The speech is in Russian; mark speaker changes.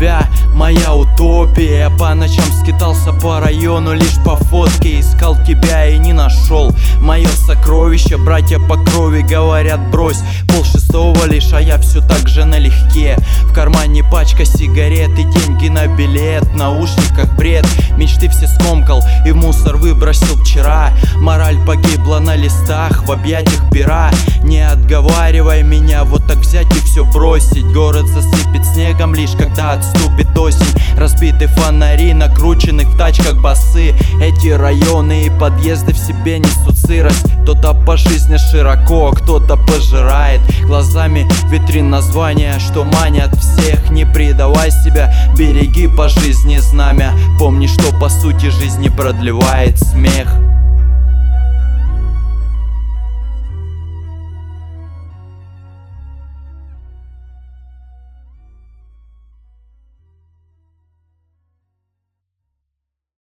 Speaker 1: тебя моя утопия. Я по ночам скитался по району лишь по фотке, искал тебя и не нашел. Мое сокровище, братья по крови говорят брось. 5:30 лишь, а я все так же налегке. В кармане пачка сигарет и деньги на билет. В наушниках бред, мечты все скомкал и в мусор выбросил вчера. Мораль погибла на листах, в объятиях пера. Не отговаривай меня вот так взять и все бросить. Город засыпет снегом лишь когда отступит осень. Разбиты фонари, накрученных в тачках басы. Эти районы и подъезды в себе несут сырость. Кто-то по жизни широко, кто-то пожирает глазами витрин названия, что манят всех. Не предавай себя, береги по жизни знамя. Помни, что по сути жизни продлевает смех.